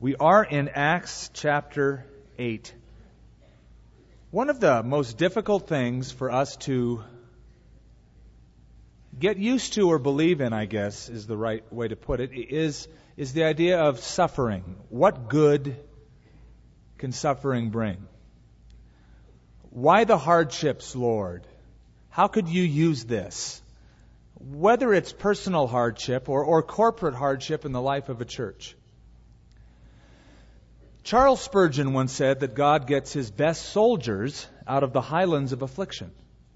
We are in Acts chapter 8. One of the most difficult things for us to get used to or believe in, I guess, is the right way to put it, is the idea of suffering. What good can suffering bring? Why the hardships, Lord? How could you use this? Whether it's personal hardship or corporate hardship in the life of a church. Charles Spurgeon once said that God gets his best soldiers out of the highlands of affliction.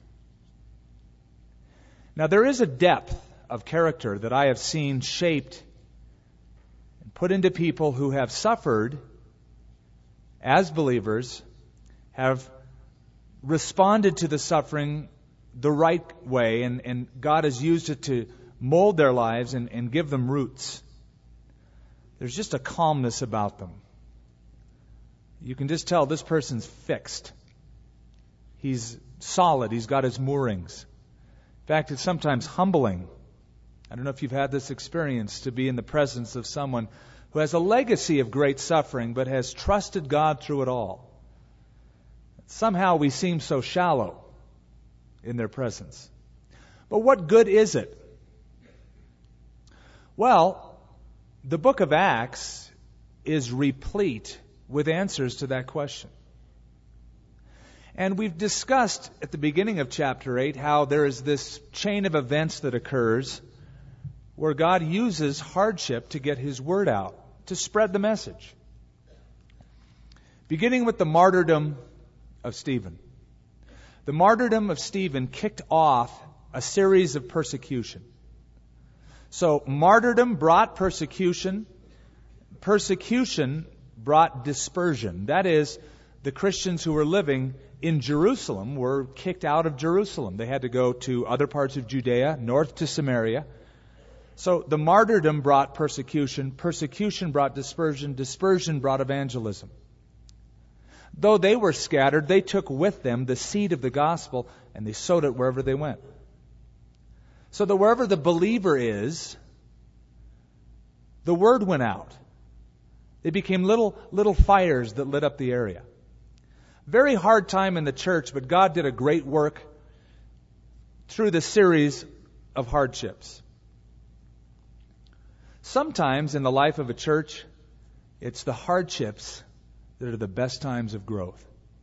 Now, there is a depth of character that I have seen shaped and put into people who have suffered as believers, have responded to the suffering the right way, and God has used it to mold their lives and give them roots. There's just a calmness about them. You can just tell this person's fixed. He's solid. He's got his moorings. In fact, it's sometimes humbling. I don't know if you've had this experience, to be in the presence of someone who has a legacy of great suffering but has trusted God through it all. Somehow we seem so shallow in their presence. But what good is it? Well, the book of Acts is replete with answers to that question. And we've discussed at the beginning of chapter 8 how there is this chain of events that occurs where God uses hardship to get His word out, to spread the message. Beginning with the martyrdom of Stephen. The martyrdom of Stephen kicked off a series of persecution. So martyrdom brought persecution. Persecution brought dispersion. That is, the Christians who were living in Jerusalem were kicked out of Jerusalem. They had to go to other parts of Judea, north to Samaria. So the martyrdom brought persecution. Persecution brought dispersion. Dispersion brought evangelism. Though they were scattered, they took with them the seed of the gospel and they sowed it wherever they went. So that wherever the believer is, the word went out. They became little fires that lit up the area. Very hard time in the church, but God did a great work through the series of hardships. Sometimes in the life of a church, it's the hardships that are the best times of growth.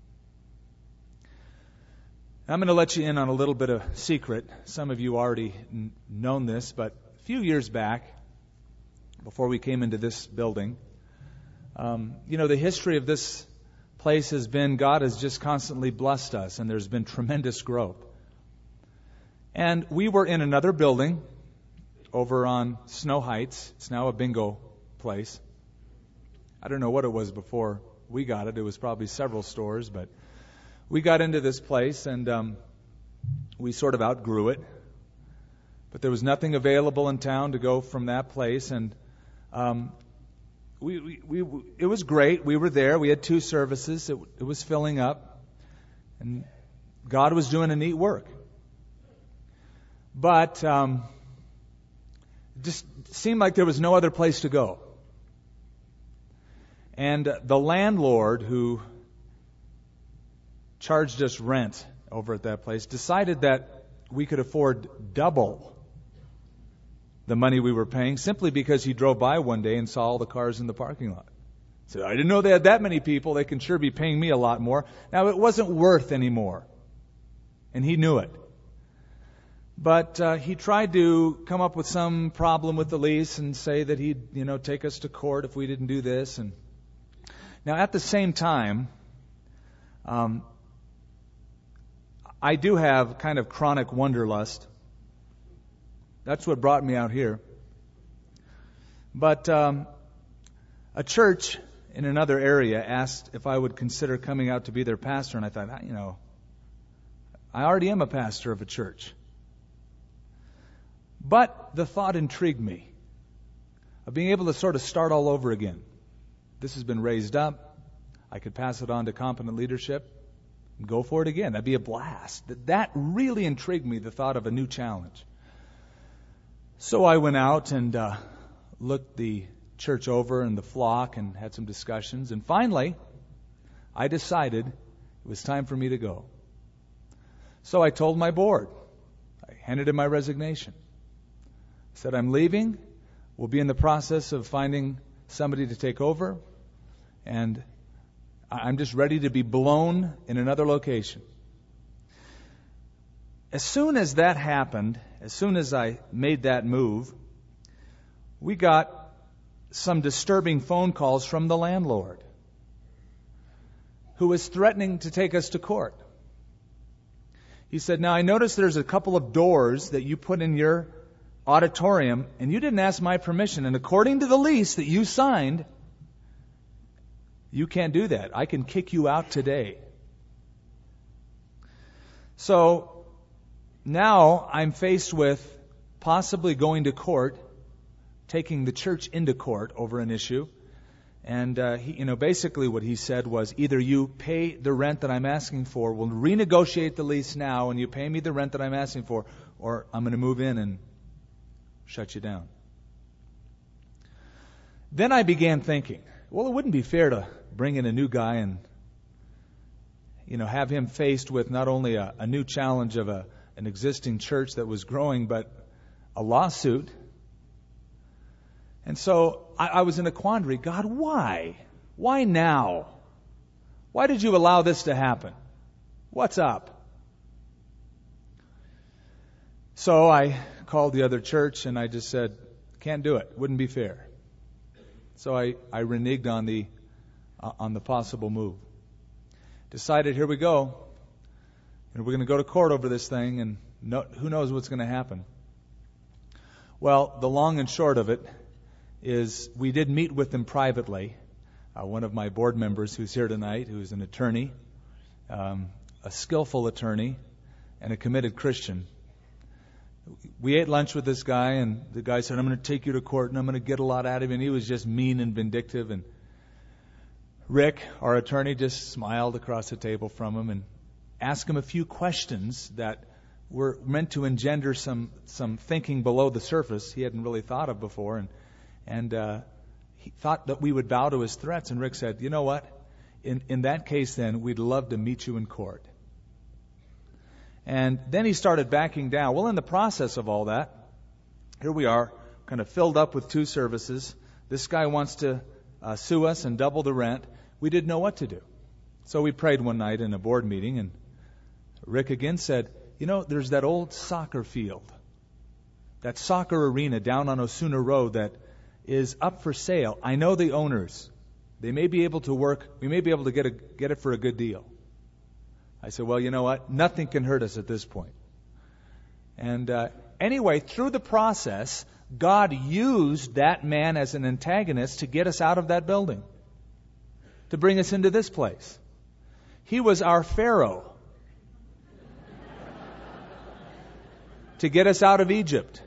I'm going to let you in on a little bit of secret. Some of you already known this, but a few years back, before we came into this building, the history of this place has been God has just constantly blessed us, and there's been tremendous growth. And we were in another building over on Snow Heights. It's now a bingo place. I don't know what it was before we got it. It was probably several stores, but we got into this place and we sort of outgrew it. But there was nothing available in town to go from that place, and it was great. We were there. We had 2 services. It was filling up, and God was doing a neat work. But just seemed like there was no other place to go. And the landlord who charged us rent over at that place decided that we could afford double the money we were paying, simply because he drove by one day and saw all the cars in the parking lot. He said, I didn't know they had that many people. They can sure be paying me a lot more. Now, it wasn't worth any more, and he knew it. But he tried to come up with some problem with the lease and say that he'd, take us to court if we didn't do this. And now, at the same time, I do have kind of chronic wanderlust. That's what brought me out here. But a church in another area asked if I would consider coming out to be their pastor, and I thought, I already am a pastor of a church. But the thought intrigued me of being able to sort of start all over again. This has been raised up. I could pass it on to competent leadership and go for it again. That'd be a blast. That really intrigued me, the thought of a new challenge. So I went out and looked the church over and the flock and had some discussions. And finally, I decided it was time for me to go. So I told my board. I handed in my resignation. I said, I'm leaving. We'll be in the process of finding somebody to take over. And I'm just ready to be blown in another location. As soon as that happened, as soon as I made that move, we got some disturbing phone calls from the landlord, who was threatening to take us to court. He said, now I noticed there's a couple of doors that you put in your auditorium, and you didn't ask my permission. And according to the lease that you signed, you can't do that. I can kick you out today. So now I'm faced with possibly going to court, taking the church into court over an issue. And basically what he said was, either you pay the rent that I'm asking for, we'll renegotiate the lease now, and you pay me the rent that I'm asking for, or I'm going to move in and shut you down. Then I began thinking, well, it wouldn't be fair to bring in a new guy and have him faced with not only a new challenge of an existing church that was growing, but a lawsuit. And so I was in a quandary. God, why? Why now? Why did you allow this to happen? What's up? So I called the other church and I just said, can't do it. Wouldn't be fair. So I reneged on the possible move. Decided, here we go. And we're going to go to court over this thing, and who knows what's going to happen. Well, the long and short of it is we did meet with them privately. One of my board members who's here tonight, who's an attorney, a skillful attorney, and a committed Christian. We ate lunch with this guy, and the guy said, I'm going to take you to court, and I'm going to get a lot out of you. And he was just mean and vindictive. And Rick, our attorney, just smiled across the table from him and asked him a few questions that were meant to engender some thinking below the surface he hadn't really thought of before. And he thought that we would bow to his threats. And Rick said, you know what? In that case, then, we'd love to meet you in court. And then he started backing down. Well, in the process of all that, here we are, kind of filled up with 2 services. This guy wants to sue us and double the rent. We didn't know what to do. So we prayed one night in a board meeting, and Rick again said, there's that old soccer field, that soccer arena down on Osuna Road that is up for sale. I know the owners. They may be able to work. We may be able to get it for a good deal. I said, well, you know what? Nothing can hurt us at this point. And anyway, through the process, God used that man as an antagonist to get us out of that building, to bring us into this place. He was our Pharaoh to get us out of Egypt.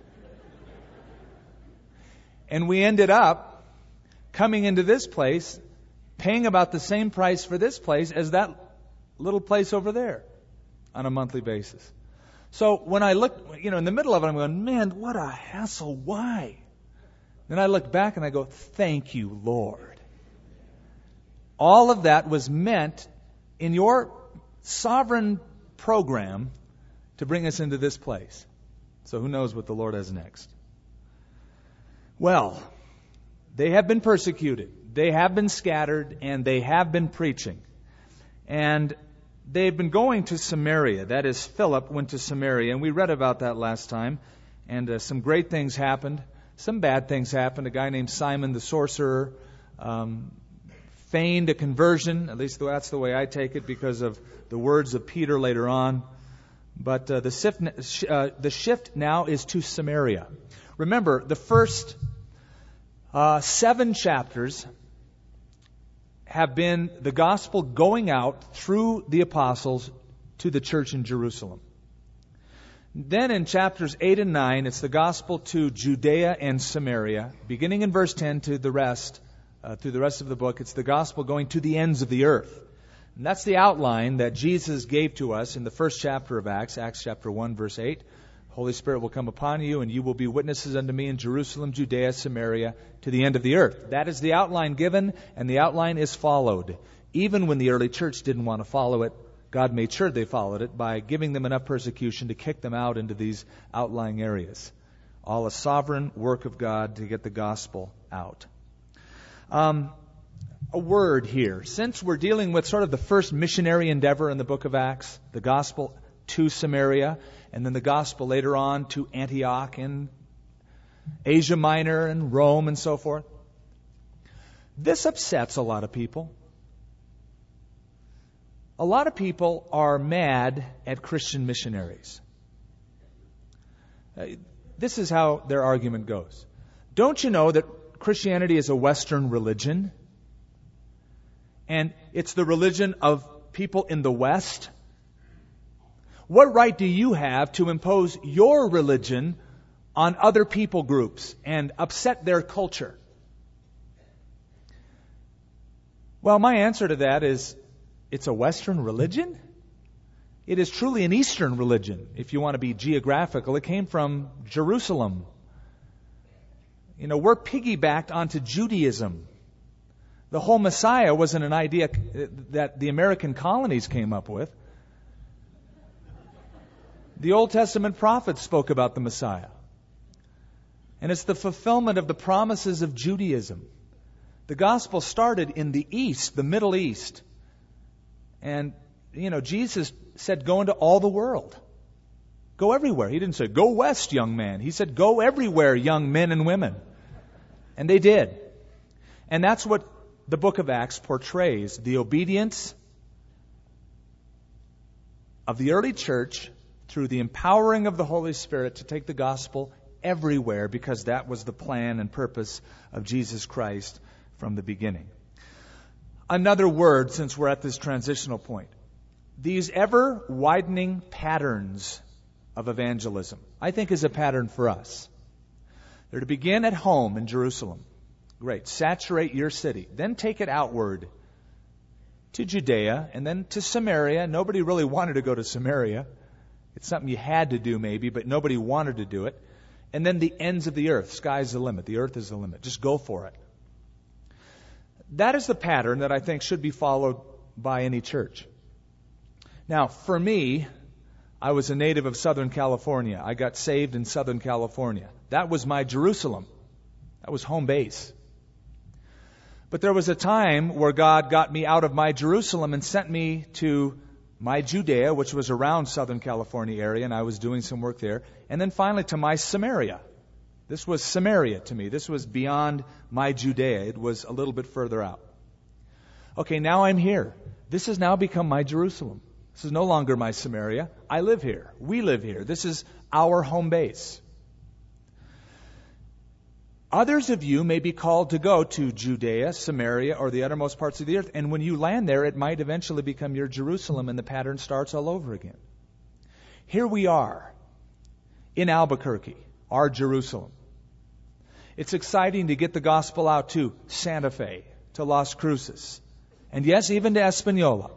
And we ended up coming into this place, paying about the same price for this place as that little place over there on a monthly basis. So when I looked, in the middle of it, I'm going, man, what a hassle. Why? Then I look back and I go, thank you, Lord. All of that was meant in your sovereign program to bring us into this place. So who knows what the Lord has next? Well, they have been persecuted. They have been scattered, and they have been preaching. And they've been going to Samaria. That is, Philip went to Samaria, and we read about that last time. And some great things happened. Some bad things happened. A guy named Simon the sorcerer feigned a conversion. At least that's the way I take it, because of the words of Peter later on. But the shift now is to Samaria. Remember, the first 7 chapters have been the gospel going out through the apostles to the church in Jerusalem. Then in chapters 8 and 9, it's the gospel to Judea and Samaria. Beginning in verse 10 to the rest, through the rest of the book, it's the gospel going to the ends of the earth. And that's the outline that Jesus gave to us in the first chapter of Acts, Acts chapter 1, verse 8. Holy Spirit will come upon you, and you will be witnesses unto me in Jerusalem, Judea, Samaria, to the end of the earth. That is the outline given, and the outline is followed. Even when the early church didn't want to follow it, God made sure they followed it by giving them enough persecution to kick them out into these outlying areas. All a sovereign work of God to get the gospel out. A word here. Since we're dealing with sort of the first missionary endeavor in the book of Acts, the gospel to Samaria, and then the gospel later on to Antioch and Asia Minor and Rome and so forth, this upsets a lot of people. A lot of people are mad at Christian missionaries. This is how their argument goes. Don't you know that Christianity is a Western religion? And it's the religion of people in the West? What right do you have to impose your religion on other people groups and upset their culture? Well, my answer to that is, it's a Western religion? It is truly an Eastern religion, if you want to be geographical. It came from Jerusalem. You know, we're piggybacked onto Judaism. The whole Messiah wasn't an idea that the American colonies came up with. The Old Testament prophets spoke about the Messiah. And it's the fulfillment of the promises of Judaism. The gospel started in the East, the Middle East. And, you know, Jesus said, go into all the world. Go everywhere. He didn't say, go west, young man. He said, go everywhere, young men and women. And they did. And that's what the book of Acts portrays, the obedience of the early church through the empowering of the Holy Spirit to take the gospel everywhere, because that was the plan and purpose of Jesus Christ from the beginning. Another word, since we're at this transitional point. These ever-widening patterns of evangelism, I think, is a pattern for us. They're to begin at home in Jerusalem. Great. Saturate your city. Then take it outward to Judea and then to Samaria. Nobody really wanted to go to Samaria. It's something you had to do maybe, but nobody wanted to do it. And then the ends of the earth. Sky's the limit. The earth is the limit. Just go for it. That is the pattern that I think should be followed by any church. Now, for me, I was a native of Southern California. I got saved in Southern California. That was my Jerusalem. That was home base. But there was a time where God got me out of my Jerusalem and sent me to my Judea, which was around Southern California area, and I was doing some work there. And then finally to my Samaria. This was Samaria to me. This was beyond my Judea. It was a little bit further out. Okay, now I'm here. This has now become my Jerusalem. This is no longer my Samaria. I live here. We live here. This is our home base. Others of you may be called to go to Judea, Samaria, or the uttermost parts of the earth. And when you land there, it might eventually become your Jerusalem, and the pattern starts all over again. Here we are in Albuquerque, our Jerusalem. It's exciting to get the gospel out to Santa Fe, to Las Cruces, and yes, even to Espanola.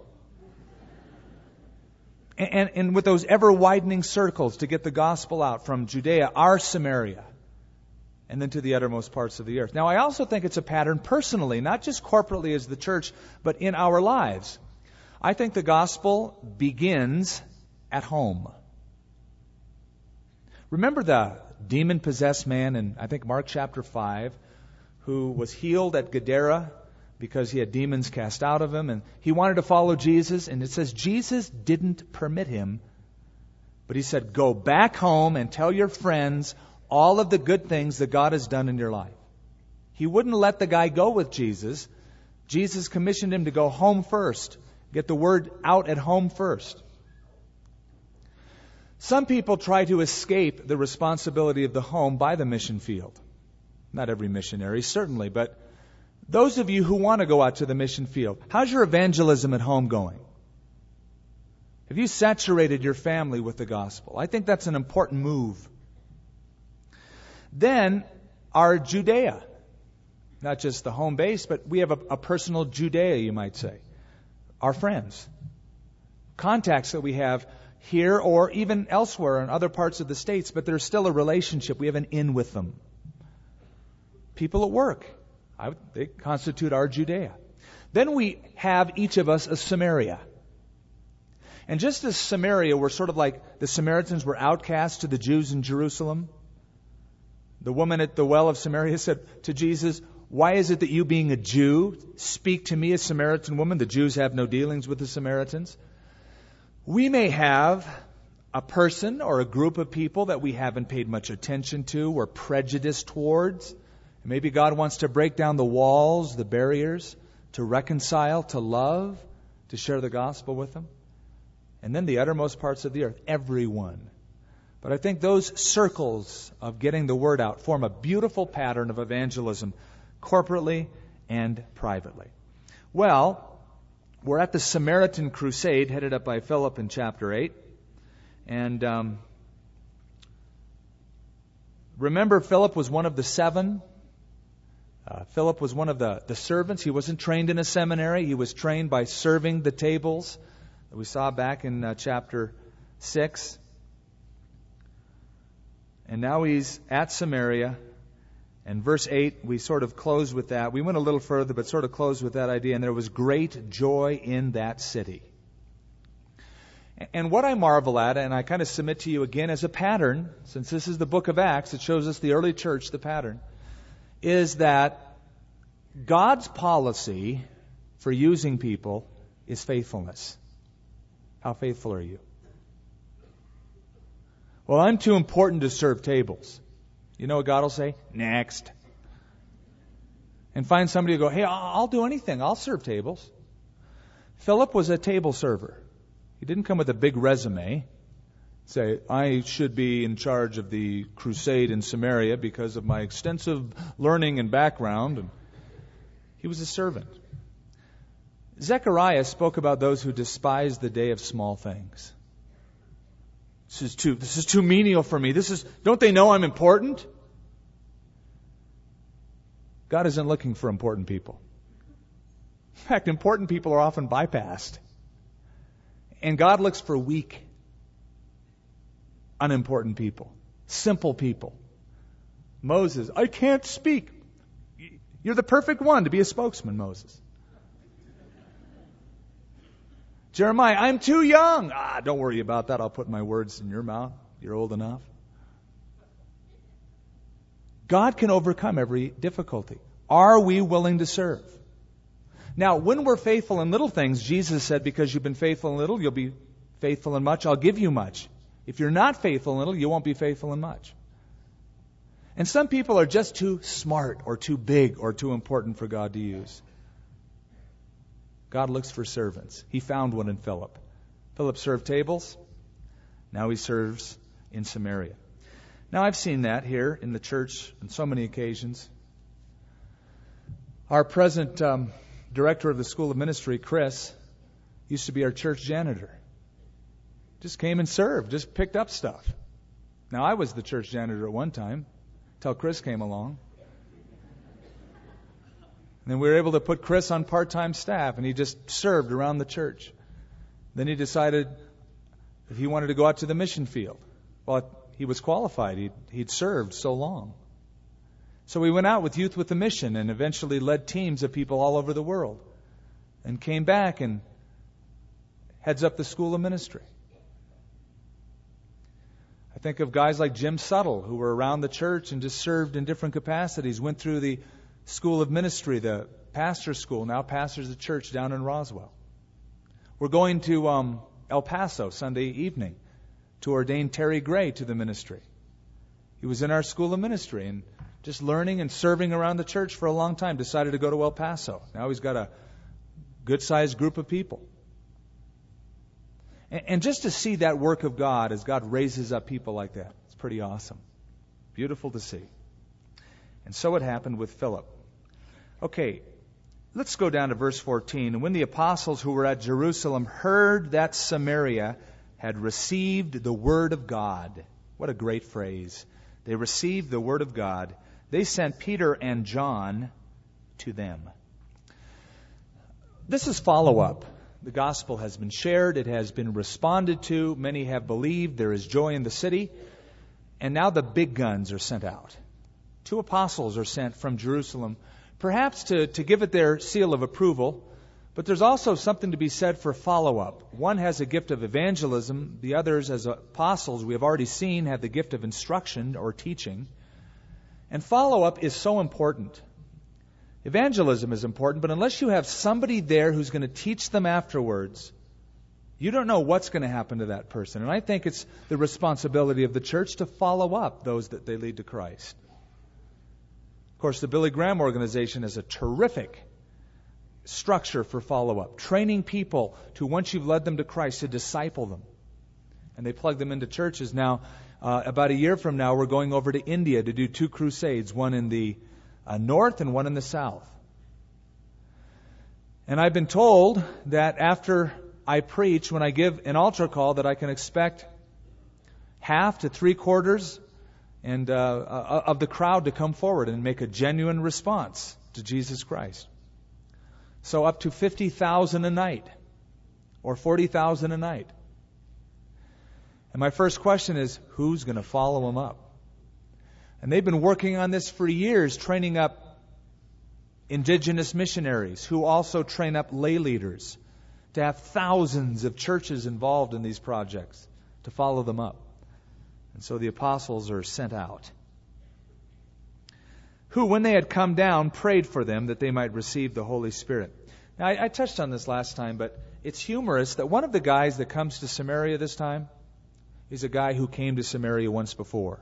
And with those ever-widening circles to get the gospel out from Judea, our Samaria, and then to the uttermost parts of the earth. Now, I also think it's a pattern personally, not just corporately as the church, but in our lives. I think the gospel begins at home. Remember the demon-possessed man in, I think, Mark chapter 5, who was healed at Gadara because he had demons cast out of him, and he wanted to follow Jesus, and it says Jesus didn't permit him, but he said, go back home and tell your friends all of the good things that God has done in your life. He wouldn't let the guy go with Jesus. Jesus commissioned him to go home first, get the word out at home first. Some people try to escape the responsibility of the home by the mission field. Not every missionary, certainly, but those of you who want to go out to the mission field, how's your evangelism at home going? Have you saturated your family with the gospel? I think that's an important move. Then, our Judea. Not just the home base, but we have a personal Judea, you might say. Our friends. Contacts that we have here or even elsewhere in other parts of the States, but there's still a relationship. We have an in with them. People at work, they constitute our Judea. Then we have each of us a Samaria. And just as Samaria were sort of like the Samaritans were outcasts to the Jews in Jerusalem, the woman at the well of Samaria said to Jesus, "Why is it that you, being a Jew, speak to me, a Samaritan woman?" The Jews have no dealings with the Samaritans. We may have a person or a group of people that we haven't paid much attention to or prejudiced towards. Maybe God wants to break down the walls, the barriers, to reconcile, to love, to share the gospel with them. And then the uttermost parts of the earth, everyone. But I think those circles of getting the word out form a beautiful pattern of evangelism, corporately and privately. Well, we're at the Samaritan Crusade, headed up by Philip in chapter 8. And remember, Philip was one of the 7. Philip was one of the servants. He wasn't trained in a seminary. He was trained by serving the tables that we saw back in chapter 6. And now he's at Samaria. And verse 8, we sort of close with that. We went a little further, but sort of closed with that idea. And there was great joy in that city. And what I marvel at, and I kind of submit to you again as a pattern, since this is the book of Acts, it shows us the early church, the pattern, is that God's policy for using people is faithfulness. How faithful are you? Well, I'm too important to serve tables. You know what God will say? Next. And find somebody to go, "Hey, I'll do anything. I'll serve tables." Philip was a table server. He didn't come with a big resume. Say, "I should be in charge of the crusade in Samaria because of my extensive learning and background." And he was a servant. Zechariah spoke about those who despise the day of small things. This is too menial for me. Don't they know I'm important? God isn't looking for important people. In fact, important people are often bypassed. And God looks for weak, unimportant people, simple people. Moses, "I can't speak." You're the perfect one to be a spokesman, Moses. Jeremiah, "I'm too young." Don't worry about that. I'll put my words in your mouth. You're old enough. God can overcome every difficulty. Are we willing to serve? Now, when we're faithful in little things, Jesus said, "Because you've been faithful in little, you'll be faithful in much. I'll give you much." If you're not faithful in little, you won't be faithful in much. And some people are just too smart or too big or too important for God to use. God looks for servants. He found one in Philip. Philip served tables. Now he serves in Samaria. Now I've seen that here in the church on so many occasions. Our present director of the School of Ministry, Chris, used to be our church janitor. Just came and served, just picked up stuff. Now I was the church janitor at one time, until Chris came along. And then we were able to put Chris on part-time staff, and he just served around the church. Then he decided that he wanted to go out to the mission field. Well, he was qualified. He'd served so long. So we went out with Youth with a Mission and eventually led teams of people all over the world. And came back and heads up the School of Ministry. I think of guys like Jim Suttle, who were around the church and just served in different capacities, went through the School of Ministry, the pastor's school, now pastors a church down in Roswell. We're going to El Paso Sunday evening to ordain Terry Gray to the ministry. He was in our School of Ministry and just learning and serving around the church for a long time, decided to go to El Paso. Now he's got a good-sized group of people. And just to see that work of God as God raises up people like that, it's pretty awesome. Beautiful to see. And so it happened with Philip. Okay, let's go down to verse 14. And when the apostles who were at Jerusalem heard that Samaria had received the word of God. What a great phrase. They received the word of God. They sent Peter and John to them. This is follow-up The gospel has been shared. It has been responded to. Many have believed. There is joy in the city. And now the big guns are sent out. 2 apostles are sent from Jerusalem, perhaps to give it their seal of approval. But there's also something to be said for follow-up. One has a gift of evangelism. The others, as apostles, we have already seen, have the gift of instruction or teaching. And follow-up is so important. Evangelism is important, but unless you have somebody there who's going to teach them afterwards, you don't know what's going to happen to that person. And I think it's the responsibility of the church to follow up those that they lead to Christ. Of course, the Billy Graham organization is a terrific structure for follow-up, training people to, once you've led them to Christ, to disciple them. And they plug them into churches. Now, about a year from now, we're going over to India to do 2 crusades, one in the north and one in the south. And I've been told that after I preach, when I give an altar call, that I can expect half to 3/4 of the crowd to come forward and make a genuine response to Jesus Christ. So up to 50,000 a night or 40,000 a night. And my first question is, who's going to follow them up? And they've been working on this for years, training up indigenous missionaries who also train up lay leaders to have thousands of churches involved in these projects to follow them up. And so the apostles are sent out, who, when they had come down, prayed for them that they might receive the Holy Spirit. Now, I touched on this last time, but it's humorous that one of the guys that comes to Samaria this time is a guy who came to Samaria once before.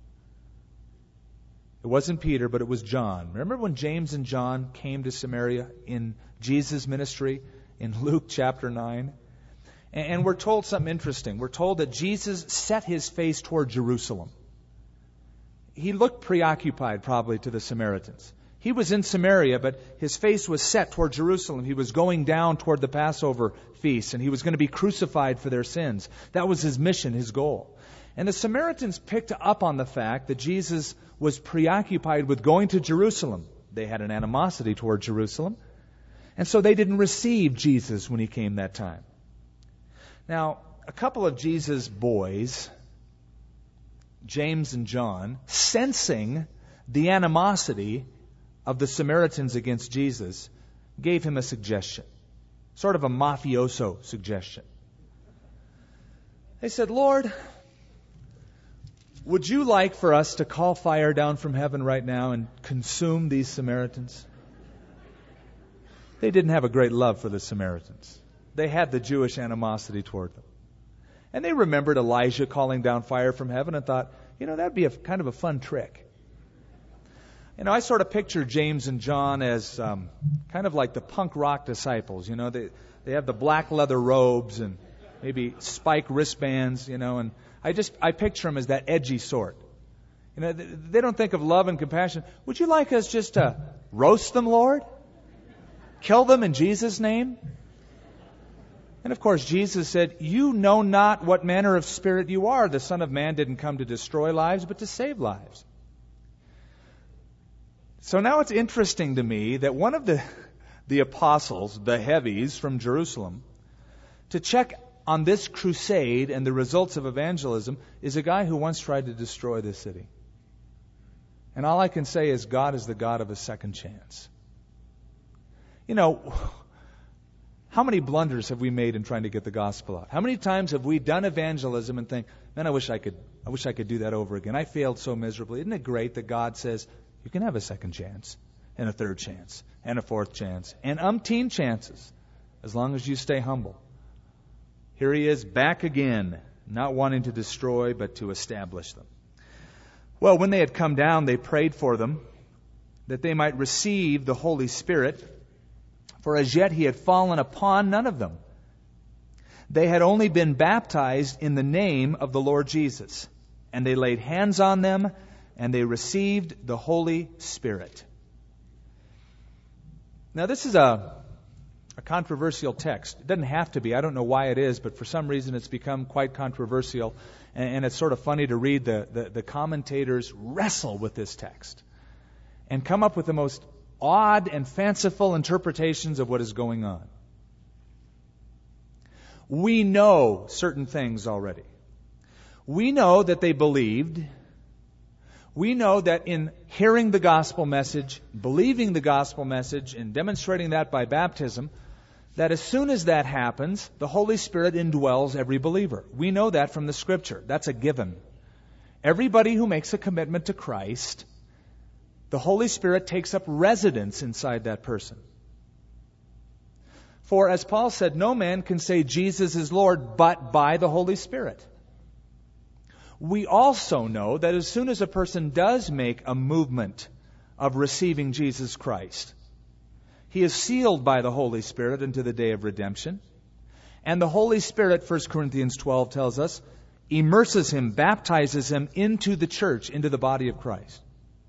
It wasn't Peter, but it was John. Remember when James and John came to Samaria in Jesus' ministry in Luke chapter 9? And we're told something interesting. We're told that Jesus set his face toward Jerusalem. He looked preoccupied probably to the Samaritans. He was in Samaria, but his face was set toward Jerusalem. He was going down toward the Passover feast, and he was going to be crucified for their sins. That was his mission, his goal. And the Samaritans picked up on the fact that Jesus was preoccupied with going to Jerusalem. They had an animosity toward Jerusalem. And so they didn't receive Jesus when he came that time. Now, a couple of Jesus' boys, James and John, sensing the animosity of the Samaritans against Jesus, gave him a suggestion, sort of a mafioso suggestion. They said, "Lord, would you like for us to call fire down from heaven right now and consume these Samaritans?" They didn't have a great love for the Samaritans. They had the Jewish animosity toward them. And they remembered Elijah calling down fire from heaven and thought, that'd be kind of a fun trick. I sort of picture James and John as kind of like the punk rock disciples. They have the black leather robes and maybe spike wristbands, and I picture them as that edgy sort. They don't think of love and compassion. Would you like us just to roast them, Lord? Kill them in Jesus' name? And of course, Jesus said, "You know not what manner of spirit you are. The Son of Man didn't come to destroy lives, but to save lives." So now it's interesting to me that one of the apostles, the heavies from Jerusalem, to check on this crusade and the results of evangelism, is a guy who once tried to destroy this city. And all I can say is God is the God of a second chance. How many blunders have we made in trying to get the gospel out? How many times have we done evangelism and think, "Man, I wish I could do that over again. I failed so miserably." Isn't it great that God says, you can have a second chance, and a third chance, and a fourth chance, and umpteen chances, as long as you stay humble. Here he is back again, not wanting to destroy, but to establish them. Well, when they had come down, they prayed for them, that they might receive the Holy Spirit, for as yet he had fallen upon none of them. They had only been baptized in the name of the Lord Jesus, and they laid hands on them, and they received the Holy Spirit. Now, this is a controversial text. It doesn't have to be. I don't know why it is, but for some reason it's become quite controversial. And it's sort of funny to read the commentators wrestle with this text and come up with the most odd and fanciful interpretations of what is going on. We know certain things already. We know that they believed. We know that in hearing the gospel message, believing the gospel message, and demonstrating that by baptism, that as soon as that happens, the Holy Spirit indwells every believer. We know that from the Scripture. That's a given. Everybody who makes a commitment to Christ, the Holy Spirit takes up residence inside that person. For, as Paul said, no man can say Jesus is Lord but by the Holy Spirit. We also know that as soon as a person does make a movement of receiving Jesus Christ, he is sealed by the Holy Spirit into the day of redemption. And the Holy Spirit, 1 Corinthians 12 tells us, immerses him, baptizes him into the church, into the body of Christ.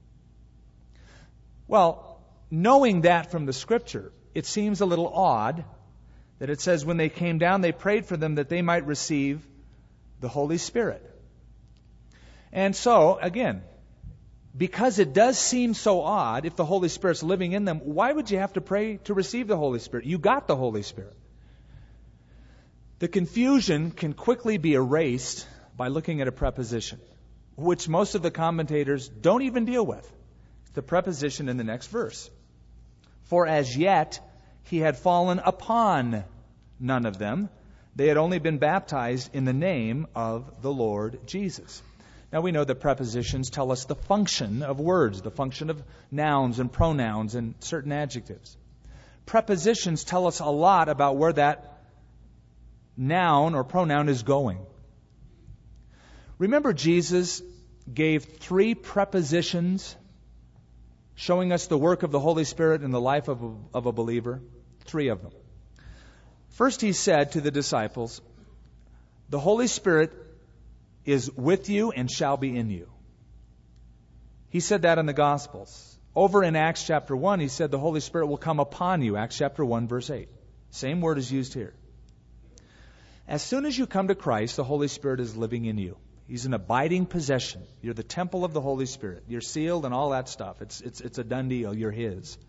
Well, knowing that from the Scripture, it seems a little odd that it says when they came down, they prayed for them that they might receive the Holy Spirit. And so, again, because it does seem so odd, if the Holy Spirit's living in them, why would you have to pray to receive the Holy Spirit? You got the Holy Spirit. The confusion can quickly be erased by looking at a preposition, which most of the commentators don't even deal with. The preposition in the next verse. For as yet he had fallen upon none of them. They had only been baptized in the name of the Lord Jesus. Now we know that prepositions tell us the function of words, the function of nouns and pronouns and certain adjectives. Prepositions tell us a lot about where that noun or pronoun is going. Remember, Jesus gave 3 prepositions showing us the work of the Holy Spirit in the life of a believer? 3 of them. First, he said to the disciples, the Holy Spirit is with you and shall be in you. He said that in the Gospels. Over in Acts chapter 1, he said the Holy Spirit will come upon you. Acts chapter 1, verse 8. Same word is used here. As soon as you come to Christ, the Holy Spirit is living in you. He's an abiding possession. You're the temple of the Holy Spirit. You're sealed and all that stuff. It's a done deal. You're His.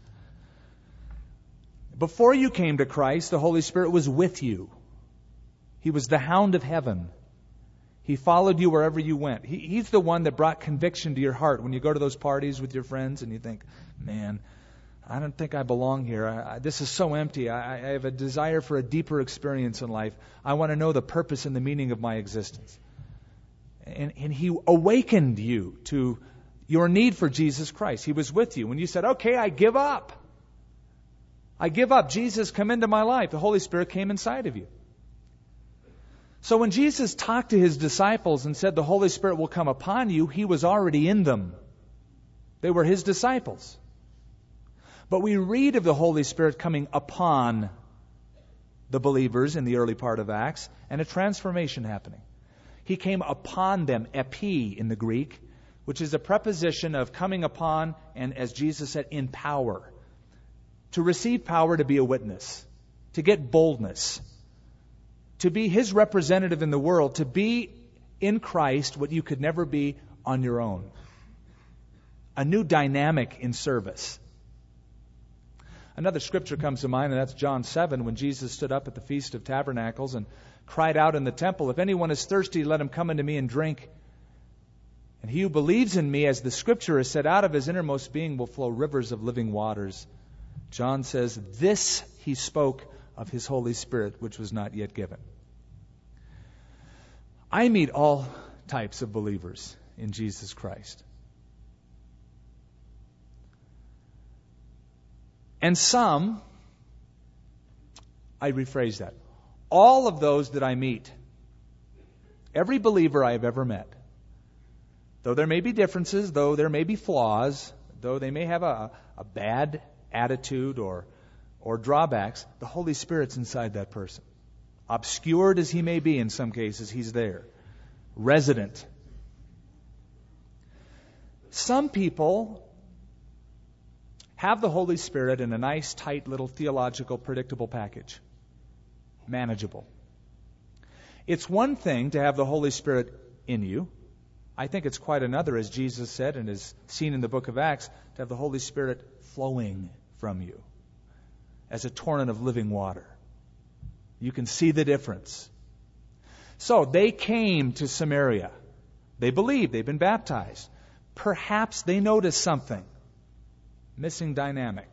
Before you came to Christ, the Holy Spirit was with you. He was the hound of heaven. He followed you wherever you went. He's the one that brought conviction to your heart when you go to those parties with your friends and you think, man, I don't think I belong here. This is so empty. I have a desire for a deeper experience in life. I want to know the purpose and the meaning of my existence. And He awakened you to your need for Jesus Christ. He was with you. When you said, okay, I give up. I give up. Jesus, come into my life. The Holy Spirit came inside of you. So when Jesus talked to His disciples and said the Holy Spirit will come upon you, He was already in them. They were His disciples. But we read of the Holy Spirit coming upon the believers in the early part of Acts and a transformation happening. He came upon them, epi in the Greek, which is a preposition of coming upon and, as Jesus said, in power. To receive power to be a witness, to get boldness, to be His representative in the world, to be in Christ what you could never be on your own. A new dynamic in service. Another scripture comes to mind, and that's John 7, when Jesus stood up at the Feast of Tabernacles and cried out in the temple, if anyone is thirsty, let him come unto me and drink. And he who believes in me, as the scripture has said, out of his innermost being will flow rivers of living waters. John says, this he spoke of his Holy Spirit, which was not yet given. I meet all types of believers in Jesus Christ. And some, I rephrase that, all of those that I meet, every believer I have ever met, though there may be differences, though there may be flaws, though they may have a bad attitude or drawbacks, the Holy Spirit's inside that person. Obscured as he may be in some cases, He's there. Resident. Some people have the Holy Spirit in a nice, tight, little theological, predictable package. Manageable. It's one thing to have the Holy Spirit in you. I think it's quite another, as Jesus said and is seen in the book of Acts, to have the Holy Spirit flowing from you as a torrent of living water. You can see the difference. So they came to Samaria. They believed. They've been baptized. Perhaps they noticed something. Missing dynamic.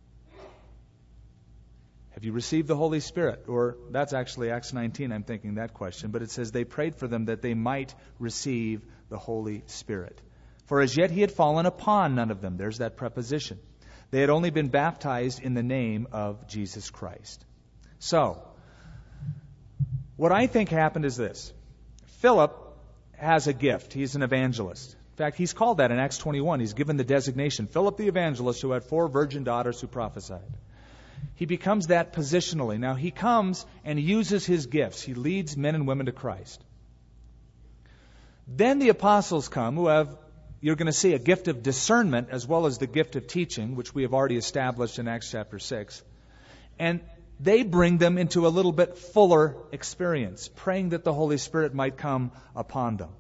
Have you received the Holy Spirit? Or that's actually Acts 19, I'm thinking that question. But it says they prayed for them that they might receive the Holy Spirit. For as yet he had fallen upon none of them. There's that preposition. They had only been baptized in the name of Jesus Christ. So, what I think happened is this. Philip has a gift. He's an evangelist. In fact, he's called that in Acts 21. He's given the designation, Philip the evangelist, who had 4 virgin daughters who prophesied. He becomes that positionally. Now, he comes and uses his gifts. He leads men and women to Christ. Then the apostles come, who have, you're going to see, a gift of discernment as well as the gift of teaching, which we have already established in Acts chapter 6. And they bring them into a little bit fuller experience, praying that the Holy Spirit might come upon them.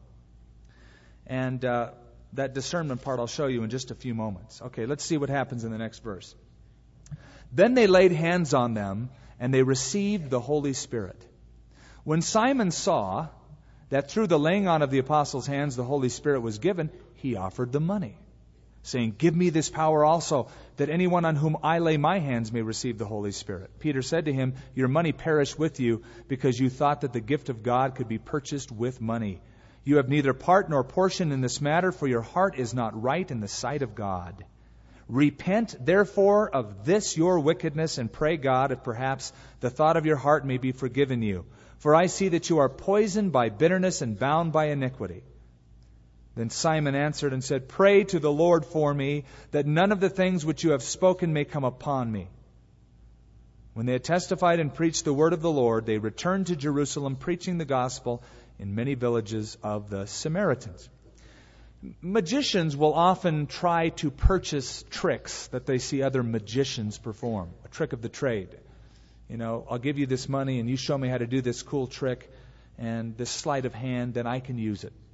And that discernment part I'll show you in just a few moments. Okay, let's see what happens in the next verse. Then they laid hands on them, and they received the Holy Spirit. When Simon saw that through the laying on of the apostles' hands the Holy Spirit was given, he offered them money, saying, "Give me this power also, that anyone on whom I lay my hands may receive the Holy Spirit." Peter said to him, "Your money perish with you, because you thought that the gift of God could be purchased with money. You have neither part nor portion in this matter, for your heart is not right in the sight of God. Repent, therefore, of this your wickedness, and pray God if perhaps the thought of your heart may be forgiven you. For I see that you are poisoned by bitterness and bound by iniquity." Then Simon answered and said, "Pray to the Lord for me, that none of the things which you have spoken may come upon me." When they had testified and preached the word of the Lord, they returned to Jerusalem, preaching the gospel in many villages of the Samaritans. Magicians will often try to purchase tricks that they see other magicians perform, a trick of the trade. You know, I'll give you this money and you show me how to do this cool trick and this sleight of hand, then I can use it.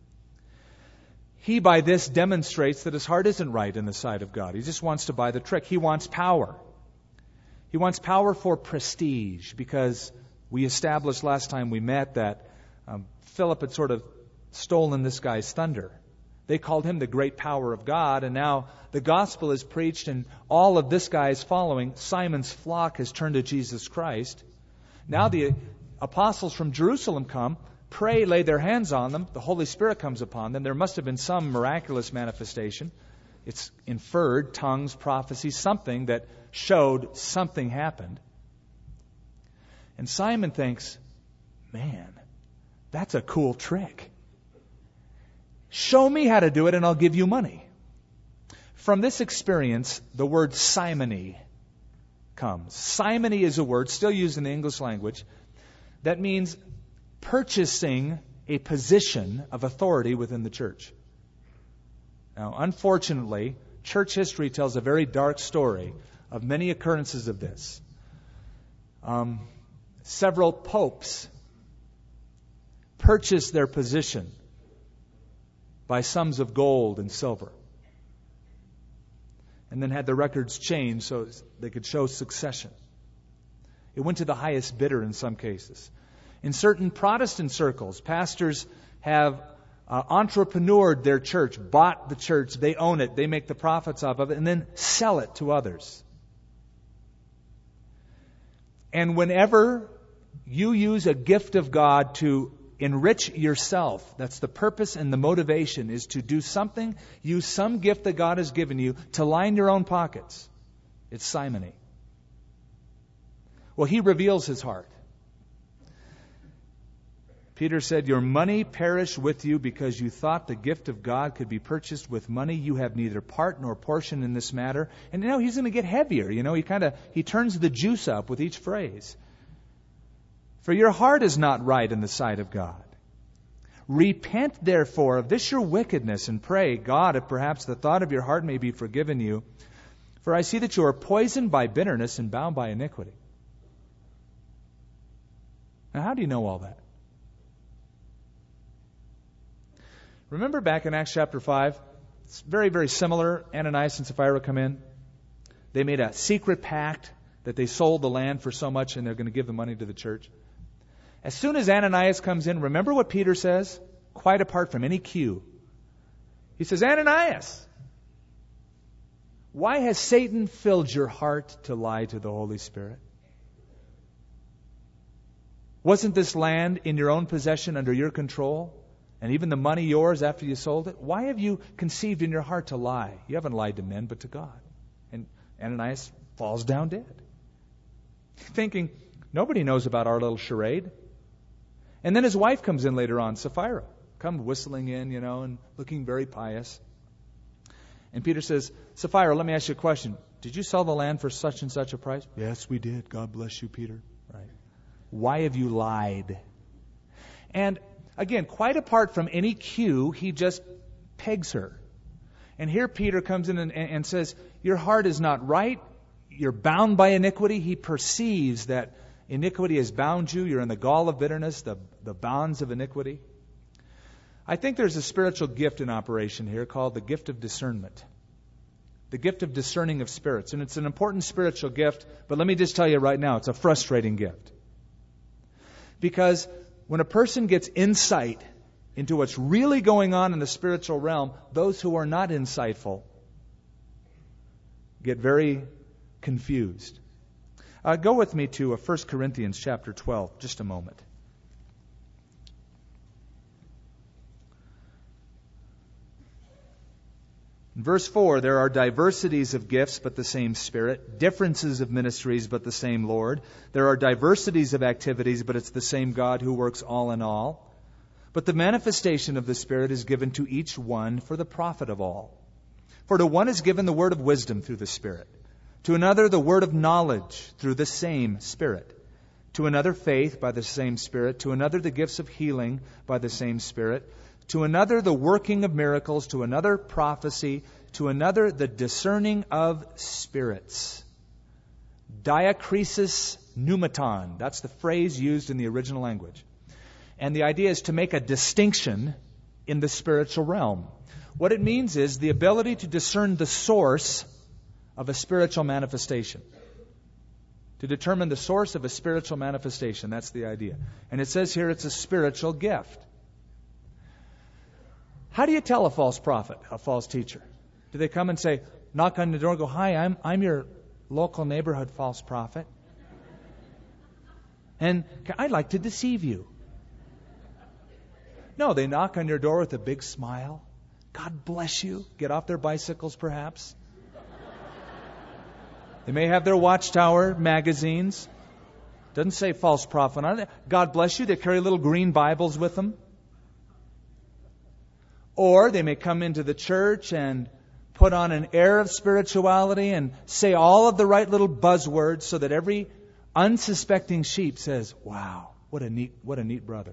He by this demonstrates that his heart isn't right in the sight of God. He just wants to buy the trick. He wants power. He wants power for prestige, because we established last time we met that Philip had sort of stolen this guy's thunder. They called him the great power of God, and now the gospel is preached, and all of this guy's following, Simon's flock, has turned to Jesus Christ. Now the apostles from Jerusalem come, pray, lay their hands on them, the Holy Spirit comes upon them. There must have been some miraculous manifestation. It's inferred, tongues, prophecy, something that showed something happened. And Simon thinks, man, that's a cool trick. Show me how to do it and I'll give you money. From this experience, the word simony comes. Simony is a word still used in the English language that means purchasing a position of authority within the church. Now, unfortunately, church history tells a very dark story of many occurrences of this. Several popes purchased their position by sums of gold and silver, and then had the records changed so they could show succession. It went to the highest bidder in some cases. In certain Protestant circles, pastors have entrepreneured their church, bought the church, they own it, they make the profits off of it, and then sell it to others. And whenever you use a gift of God to enrich yourself, that's the purpose and the motivation, is to do something, use some gift that God has given you to line your own pockets. It's simony. Well, he reveals his heart. Peter said, "Your money perished with you because you thought the gift of God could be purchased with money. You have neither part nor portion in this matter." And now he's going to get heavier. He turns the juice up with each phrase. "For your heart is not right in the sight of God. Repent, therefore, of this your wickedness, and pray God if perhaps the thought of your heart may be forgiven you. For I see that you are poisoned by bitterness and bound by iniquity." Now, how do you know all that? Remember back in Acts chapter 5? It's very, very similar. Ananias and Sapphira come in. They made a secret pact that they sold the land for so much and they're going to give the money to the church. As soon as Ananias comes in, remember what Peter says? Quite apart from any cue. He says, Ananias, why has Satan filled your heart to lie to the Holy Spirit? Wasn't this land in your own possession under your control? And even the money yours after you sold it? Why have you conceived in your heart to lie? You haven't lied to men, but to God. And Ananias falls down dead. Thinking, nobody knows about our little charade. And then his wife comes in later on, Sapphira, come whistling in, and looking very pious. And Peter says, Sapphira, let me ask you a question. Did you sell the land for such and such a price? Yes, we did. God bless you, Peter. Right. Why have you lied? And again, quite apart from any cue, he just pegs her. And here Peter comes in and says, your heart is not right. You're bound by iniquity. He perceives that iniquity has bound you. You're in the gall of bitterness, the bonds of iniquity. I think there's a spiritual gift in operation here called the gift of discernment. The gift of discerning of spirits. And it's an important spiritual gift, but let me just tell you right now, it's a frustrating gift. Because when a person gets insight into what's really going on in the spiritual realm, those who are not insightful get very confused. Go with me to 1 Corinthians chapter 12, just a moment. In verse 4, there are diversities of gifts, but the same Spirit. Differences of ministries, but the same Lord. There are diversities of activities, but it's the same God who works all in all. But the manifestation of the Spirit is given to each one for the profit of all. For to one is given the word of wisdom through the Spirit. To another the word of knowledge through the same Spirit. To another faith by the same Spirit. To another the gifts of healing by the same Spirit. To another the working of miracles, to another prophecy, to another the discerning of spirits. Diakrisis pneumaton. That's the phrase used in the original language. And the idea is to make a distinction in the spiritual realm. What it means is the ability to discern the source of a spiritual manifestation. To determine the source of a spiritual manifestation. That's the idea. And it says here it's a spiritual gift. How do you tell a false prophet, a false teacher? Do they come and say, knock on the door and go, hi, I'm your local neighborhood false prophet. And I'd like to deceive you. No, they knock on your door with a big smile. God bless you. Get off their bicycles, perhaps. They may have their Watchtower magazines. Doesn't say false prophet on it. God bless you. They carry little green Bibles with them. Or they may come into the church and put on an air of spirituality and say all of the right little buzzwords so that every unsuspecting sheep says, wow, what a neat brother.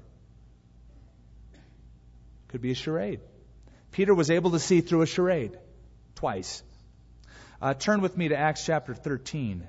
Could be a charade. Peter was able to see through a charade twice. Turn with me to Acts chapter 13.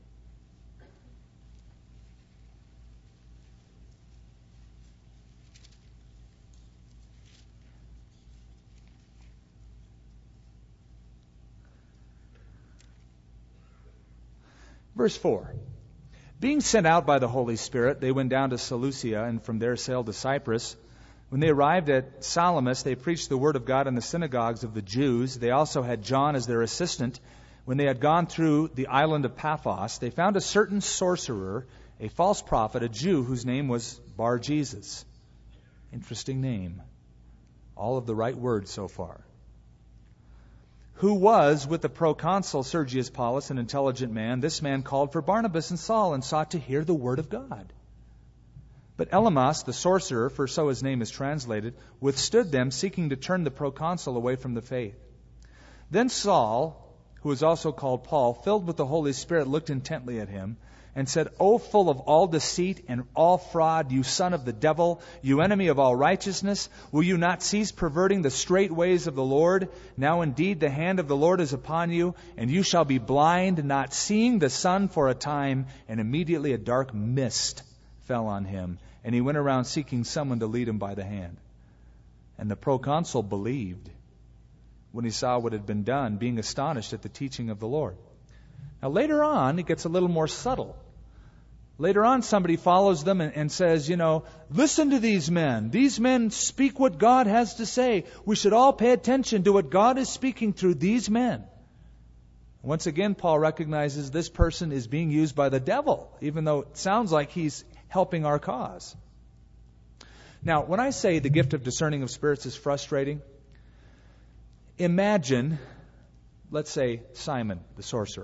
Verse 4. Being sent out by the Holy Spirit, they went down to Seleucia and from there sailed to Cyprus. When they arrived at Salamis, they preached the word of God in the synagogues of the Jews. They also had John as their assistant. When they had gone through the island of Paphos, they found a certain sorcerer, a false prophet, a Jew whose name was Bar-Jesus. Interesting name. All of the right words so far. Who was with the proconsul Sergius Paulus, an intelligent man. This man called for Barnabas and Saul and sought to hear the word of God. But Elymas, the sorcerer, for so his name is translated, withstood them, seeking to turn the proconsul away from the faith. Then Saul, who was also called Paul, filled with the Holy Spirit, looked intently at him and said, O full of all deceit and all fraud, you son of the devil, you enemy of all righteousness, will you not cease perverting the straight ways of the Lord? Now indeed the hand of the Lord is upon you, and you shall be blind, not seeing the sun for a time. And immediately a dark mist fell on him, and he went around seeking someone to lead him by the hand. And the proconsul believed when he saw what had been done, being astonished at the teaching of the Lord. Now later on, it gets a little more subtle. Later on, somebody follows them and says, listen to these men. These men speak what God has to say. We should all pay attention to what God is speaking through these men. Once again, Paul recognizes this person is being used by the devil, even though it sounds like he's helping our cause. Now, when I say the gift of discerning of spirits is frustrating, imagine, let's say, Simon, the sorcerer.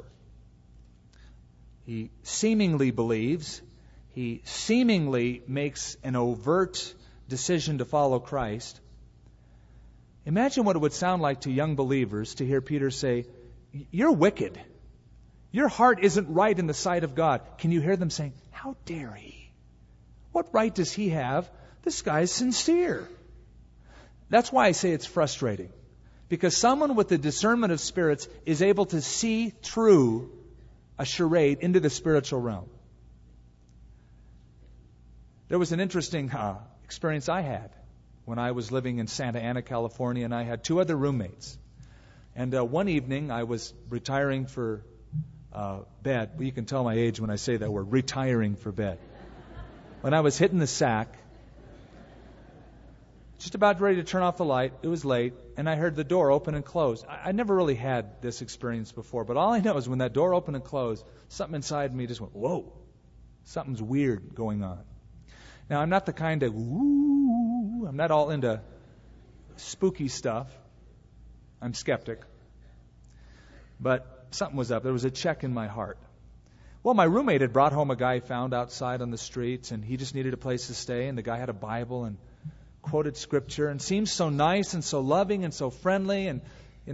He seemingly believes, he seemingly makes an overt decision to follow Christ. Imagine what it would sound like to young believers to hear Peter say, "You're wicked. Your heart isn't right in the sight of God." Can you hear them saying, "How dare he? What right does he have? This guy's sincere." That's why I say it's frustrating. Because someone with the discernment of spirits is able to see through a charade into the spiritual realm. There was an interesting experience I had when I was living in Santa Ana, California, and I had two other roommates. And one evening I was retiring for bed. Well, you can tell my age when I say that word, retiring for bed. When I was hitting the sack, just about ready to turn off the light, it was late, and I heard the door open and close. I never really had this experience before, but all I know is when that door opened and closed, something inside me just went, whoa, something's weird going on. Now, I'm not the kind of, woo, I'm not all into spooky stuff. I'm skeptic. But something was up. There was a check in my heart. Well, my roommate had brought home a guy he found outside on the streets, and he just needed a place to stay, and the guy had a Bible and quoted scripture and seemed so nice and so loving and so friendly and,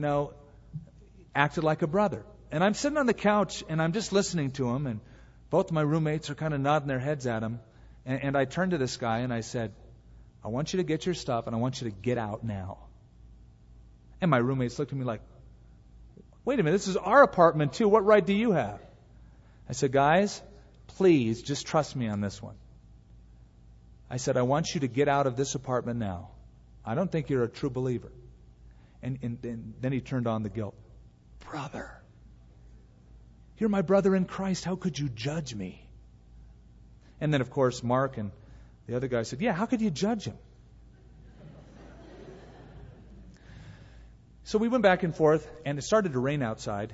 acted like a brother. And I'm sitting on the couch and I'm just listening to him, and both of my roommates are kind of nodding their heads at him. And I turned to this guy and I said, "I want you to get your stuff and I want you to get out now." And my roommates looked at me like, "Wait a minute, this is our apartment too. What right do you have?" I said, "Guys, please just trust me on this one." I said, "I want you to get out of this apartment now. I don't think you're a true believer." And then he turned on the guilt. "Brother, you're my brother in Christ. How could you judge me?" And then, of course, Mark and the other guy said, "Yeah, how could you judge him?" So we went back and forth, and it started to rain outside.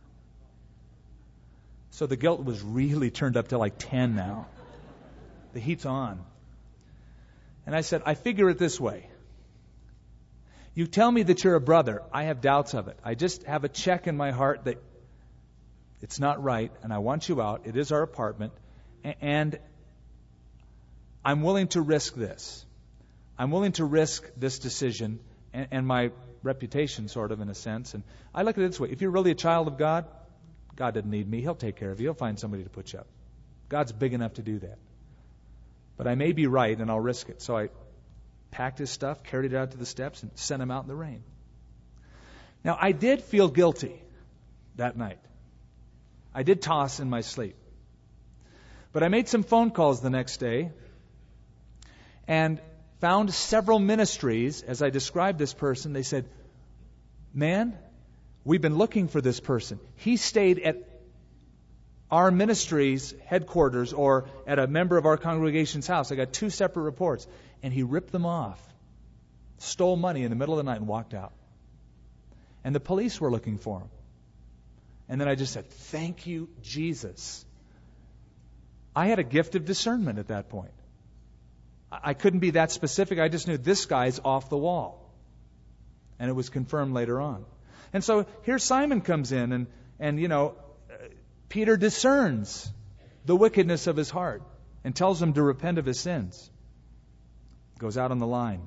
So the guilt was really turned up to like 10 now. The heat's on. And I said, "I figure it this way. You tell me that you're a brother. I have doubts of it. I just have a check in my heart that it's not right, and I want you out. It is our apartment, and I'm willing to risk this. I'm willing to risk this decision and my reputation, sort of, in a sense." And I look at it this way. If you're really a child of God, God doesn't need me. He'll take care of you. He'll find somebody to put you up. God's big enough to do that. But I may be right, and I'll risk it. So I packed his stuff, carried it out to the steps, and sent him out in the rain. Now, I did feel guilty that night. I did toss in my sleep. But I made some phone calls the next day and found several ministries. As I described this person, they said, "Man, we've been looking for this person. He stayed at our ministry's headquarters or at a member of our congregation's house." I got 2 separate reports. And he ripped them off, stole money in the middle of the night and walked out. And the police were looking for him. And then I just said, "Thank you, Jesus." I had a gift of discernment at that point. I couldn't be that specific. I just knew this guy's off the wall. And it was confirmed later on. And so here Simon comes in and Peter discerns the wickedness of his heart and tells him to repent of his sins. Goes out on the line.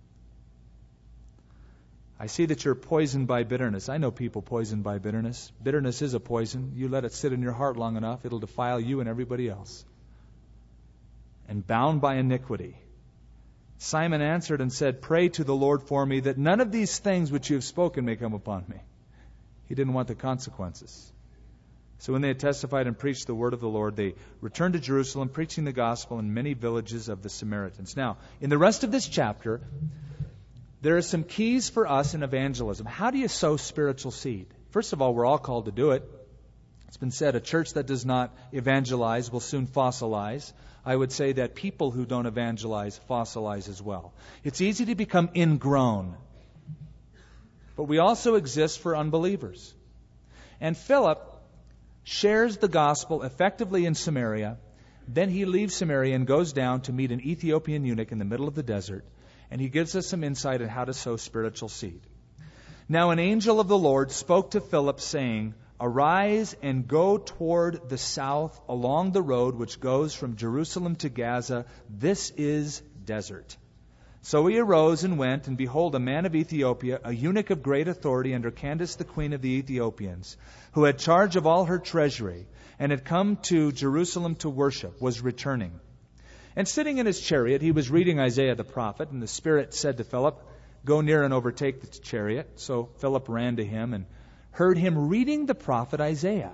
"I see that you're poisoned by bitterness." I know people poisoned by bitterness. Bitterness is a poison. You let it sit in your heart long enough, it'll defile you and everybody else. "And bound by iniquity. Simon answered and said, Pray to the Lord for me, that none of these things which you have spoken may come upon me." He didn't want the consequences. So when they had testified and preached the word of the Lord, they returned to Jerusalem, preaching the gospel in many villages of the Samaritans. Now, in the rest of this chapter, there are some keys for us in evangelism. How do you sow spiritual seed? First of all, we're all called to do it. It's been said a church that does not evangelize will soon fossilize. I would say that people who don't evangelize fossilize as well. It's easy to become ingrown. But we also exist for unbelievers. And Philip shares the gospel effectively in Samaria. Then he leaves Samaria and goes down to meet an Ethiopian eunuch in the middle of the desert. And he gives us some insight on how to sow spiritual seed. Now an angel of the Lord spoke to Philip, saying, Arise and go toward the south along the road which goes from Jerusalem to Gaza. This is desert. So he arose and went, and behold, a man of Ethiopia, a eunuch of great authority under Candace the queen of the Ethiopians, who had charge of all her treasury, and had come to Jerusalem to worship, was returning. And sitting in his chariot, he was reading Isaiah the prophet, and the Spirit said to Philip, Go near and overtake the chariot. So Philip ran to him and heard him reading the prophet Isaiah.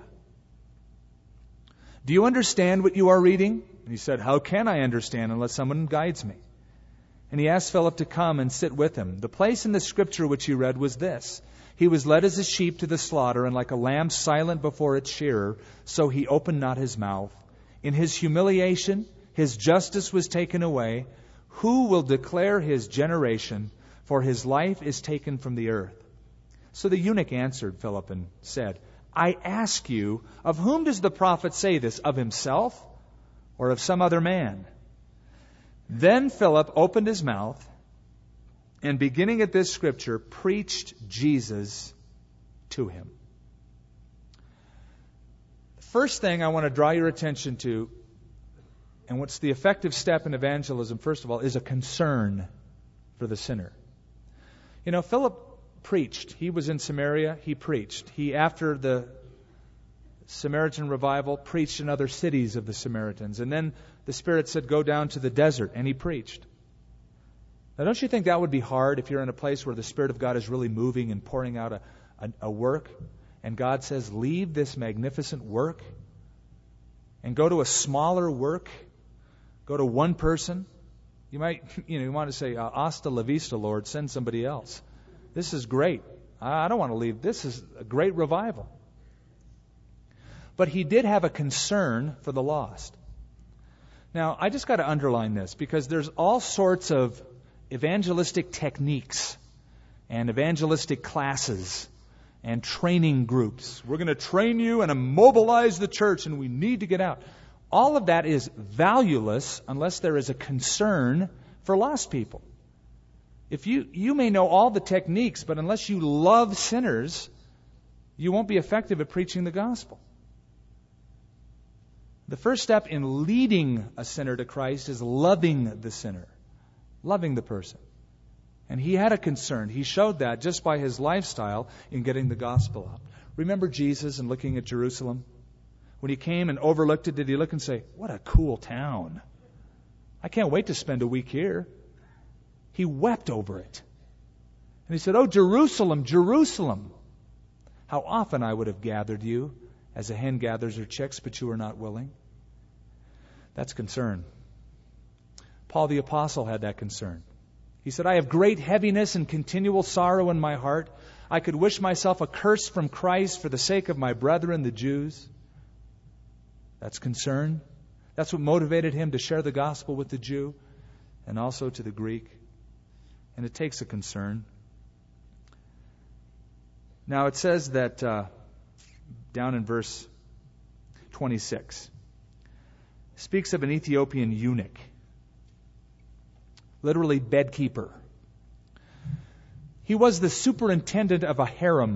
Do you understand what you are reading? And he said, How can I understand unless someone guides me? And he asked Philip to come and sit with him. The place in the scripture which he read was this: He was led as a sheep to the slaughter, and like a lamb silent before its shearer, so he opened not his mouth. In his humiliation, his justice was taken away. Who will declare his generation? For his life is taken from the earth. So the eunuch answered Philip and said, I ask you, of whom does the prophet say this? Of himself or of some other man? Then Philip opened his mouth and, beginning at this scripture, preached Jesus to him. The first thing I want to draw your attention to, and what's the effective step in evangelism, first of all, is a concern for the sinner. You know, Philip preached. He was in Samaria. He preached. He, after the Samaritan revival, preached in other cities of the Samaritans. And then the Spirit said, Go down to the desert. And he preached. Now, don't you think that would be hard if you're in a place where the Spirit of God is really moving and pouring out a work, and God says, leave this magnificent work and go to a smaller work, go to one person? You might, you want to say, hasta la vista, Lord, send somebody else. This is great. I don't want to leave. This is a great revival. But he did have a concern for the lost. Now, I just got to underline this, because there's all sorts of evangelistic techniques and evangelistic classes and training groups. We're going to train you and immobilize the church, and we need to get out. All of that is valueless unless there is a concern for lost people. If you may know all the techniques, but unless you love sinners, you won't be effective at preaching the gospel. The first step in leading a sinner to Christ is loving the sinner, loving the person. And he had a concern. He showed that just by his lifestyle in getting the gospel out. Remember Jesus and looking at Jerusalem? When he came and overlooked it, did he look and say, what a cool town. I can't wait to spend a week here. He wept over it. And he said, Oh, Jerusalem, Jerusalem, how often I would have gathered you as a hen gathers her chicks, but you were not willing. That's concern. Paul the Apostle had that concern. He said, I have great heaviness and continual sorrow in my heart. I could wish myself accursed from Christ for the sake of my brethren, the Jews. That's concern. That's what motivated him to share the gospel with the Jew and also to the Greek. And it takes a concern. Now it says that down in verse 26, speaks of an Ethiopian eunuch, literally bedkeeper. He was the superintendent of a harem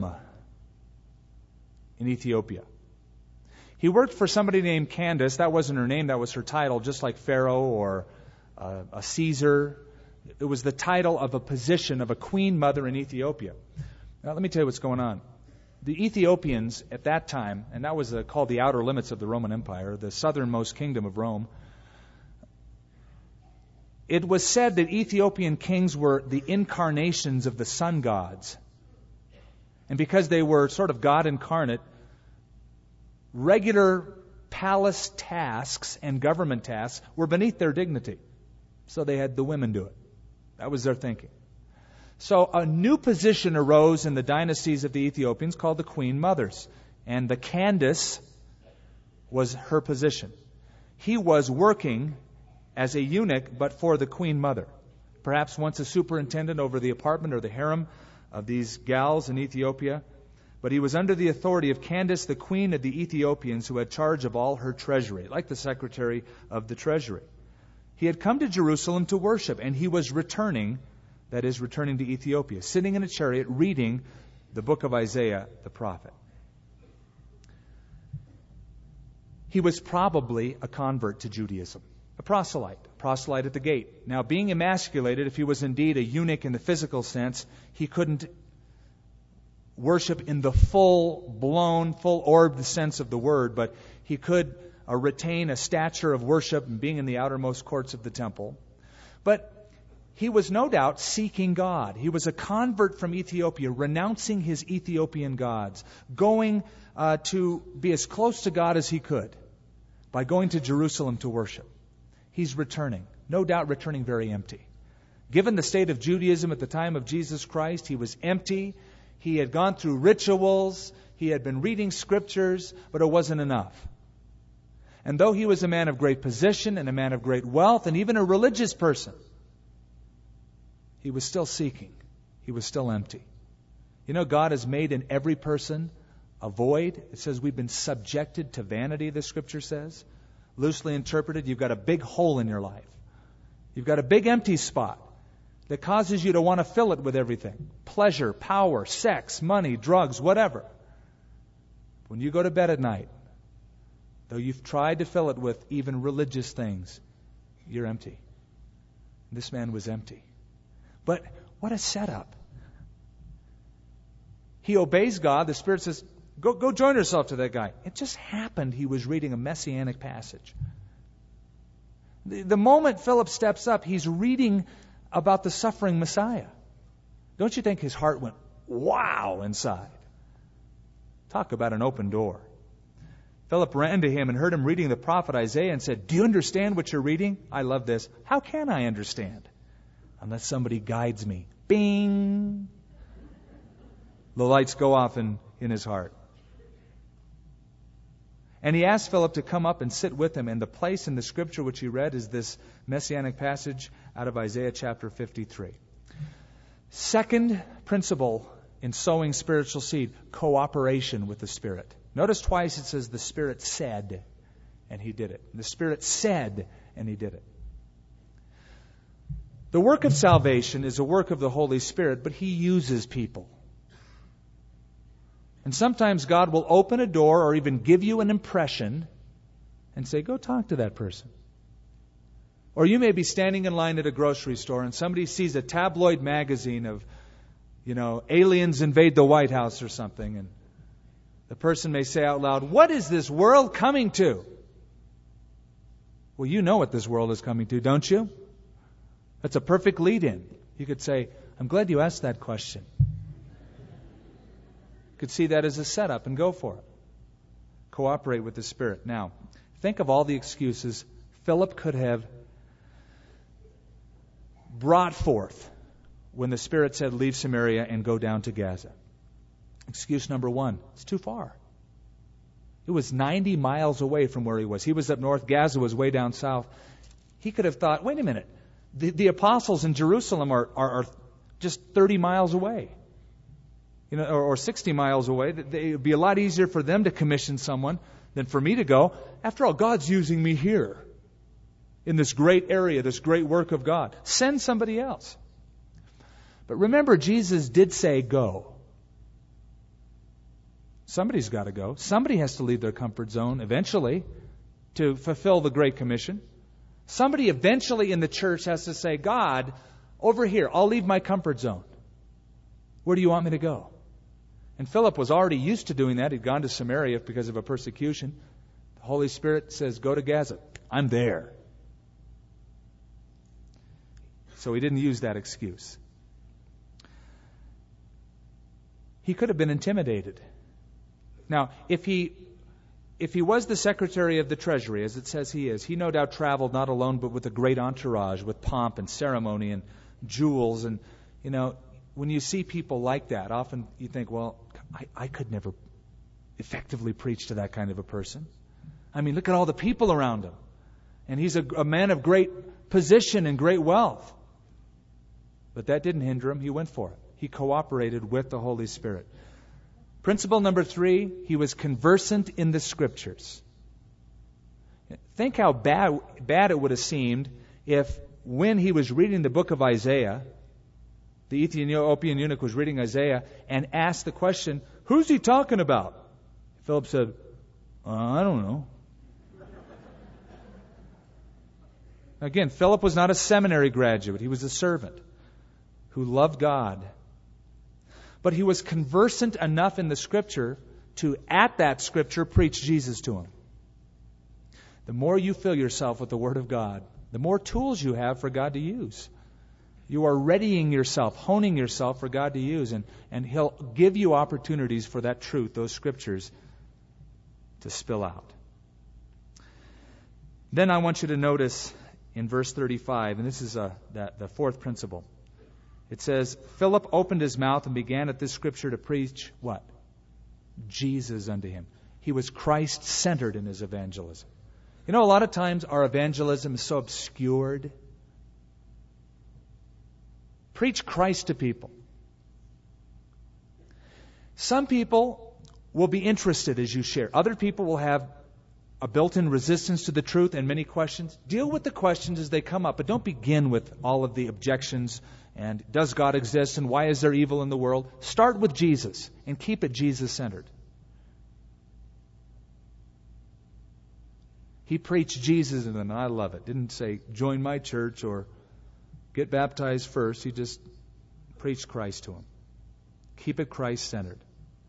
in Ethiopia. He worked for somebody named Candace. That wasn't her name, that was her title, just like Pharaoh or a Caesar. It was the title of a position of a queen mother in Ethiopia. Now, let me tell you what's going on. The Ethiopians at that time, and that was called the outer limits of the Roman Empire, the southernmost kingdom of Rome, it was said that Ethiopian kings were the incarnations of the sun gods. And because they were sort of God incarnate, regular palace tasks and government tasks were beneath their dignity. So they had the women do it. That was their thinking. So a new position arose in the dynasties of the Ethiopians called the Queen Mothers. And the Candace was her position. He was working as a eunuch, but for the queen mother. Perhaps once a superintendent over the apartment or the harem of these gals in Ethiopia. But he was under the authority of Candace, the queen of the Ethiopians, who had charge of all her treasury, like the secretary of the treasury. He had come to Jerusalem to worship, and he was returning, that is, returning to Ethiopia, sitting in a chariot reading the book of Isaiah the prophet. He was probably a convert to Judaism, a proselyte at the gate. Now, being emasculated, if he was indeed a eunuch in the physical sense, he couldn't worship in the full-blown, full-orbed sense of the word, but he could retain a stature of worship and being in the outermost courts of the temple. But he was no doubt seeking God. He was a convert from Ethiopia, renouncing his Ethiopian gods, going to be as close to God as he could by going to Jerusalem to worship. He's returning, no doubt returning very empty. Given the state of Judaism at the time of Jesus Christ, he was empty. He had gone through rituals. He had been reading scriptures, but it wasn't enough. And though he was a man of great position and a man of great wealth and even a religious person, he was still seeking. He was still empty. You know, God has made in every person a void. It says we've been subjected to vanity, the scripture says. Loosely interpreted, you've got a big hole in your life. You've got a big empty spot that causes you to want to fill it with everything. Pleasure, power, sex, money, drugs, whatever. When you go to bed at night, though you've tried to fill it with even religious things, you're empty. This man was empty. But what a setup. He obeys God. The Spirit says, go join yourself to that guy. It just happened he was reading a messianic passage. The moment Philip steps up, he's reading about the suffering Messiah. Don't you think his heart went, wow, inside? Talk about an open door. Philip ran to him and heard him reading the prophet Isaiah and said, do you understand what you're reading? I love this. How can I understand? Unless somebody guides me. Bing! The lights go off in his heart. And he asked Philip to come up and sit with him. And the place in the scripture which he read is this messianic passage out of Isaiah chapter 53. Second principle in sowing spiritual seed, cooperation with the Spirit. Notice twice it says the Spirit said, and he did it. The Spirit said, and he did it. The work of salvation is a work of the Holy Spirit, but he uses people. And sometimes God will open a door or even give you an impression and say, go talk to that person. Or you may be standing in line at a grocery store and somebody sees a tabloid magazine of, aliens invade the White House or something. And the person may say out loud, what is this world coming to? Well, you know what this world is coming to, don't you? That's a perfect lead-in. You could say, I'm glad you asked that question. You could see that as a setup and go for it. Cooperate with the Spirit. Now, think of all the excuses Philip could have brought forth when the Spirit said, leave Samaria and go down to Gaza. Excuse number one, it's too far. It was 90 miles away from where he was. He was up north. Gaza was way down south. He could have thought, wait a minute, the apostles in Jerusalem are just 30 miles away. Or 60 miles away. It would be a lot easier for them to commission someone than for me to go. After all, God's using me here in this great area, this great work of God. Send somebody else. But remember, Jesus did say go. Somebody's got to go. Somebody has to leave their comfort zone eventually to fulfill the Great Commission. Somebody eventually in the church has to say, God, over here, I'll leave my comfort zone. Where do you want me to go? And Philip was already used to doing that. He'd gone to Samaria because of a persecution. The Holy Spirit says, go to Gaza. I'm there. So he didn't use that excuse. He could have been intimidated. Now, if he was the Secretary of the Treasury, as it says he is, he no doubt traveled not alone but with a great entourage, with pomp and ceremony and jewels. And, when you see people like that, often you think, well, I could never effectively preach to that kind of a person. I mean, look at all the people around him. And he's a man of great position and great wealth. But that didn't hinder him. He went for it. He cooperated with the Holy Spirit. Principle number 3, he was conversant in the Scriptures. Think how bad it would have seemed if, when he was reading the book of Isaiah, the Ethiopian eunuch was reading Isaiah and asked the question, who's he talking about? Philip said, I don't know. Again, Philip was not a seminary graduate. He was a servant who loved God. But he was conversant enough in the Scripture to, at that Scripture, preach Jesus to him. The more you fill yourself with the Word of God, the more tools you have for God to use. You are readying yourself, honing yourself for God to use, and He'll give you opportunities for that truth, those Scriptures, to spill out. Then I want you to notice in verse 35, and this is the fourth principle. It says, Philip opened his mouth and began at this Scripture to preach what? Jesus unto him. He was Christ-centered in his evangelism. You know, a lot of times our evangelism is so obscured. Preach Christ to people. Some people will be interested as you share. Other people will have a built-in resistance to the truth and many questions. Deal with the questions as they come up, but don't begin with all of the objections and does God exist and why is there evil in the world? Start with Jesus and keep it Jesus-centered. He preached Jesus to them, and I love it. Didn't say, join my church or get baptized first. He just preached Christ to them. Keep it Christ-centered.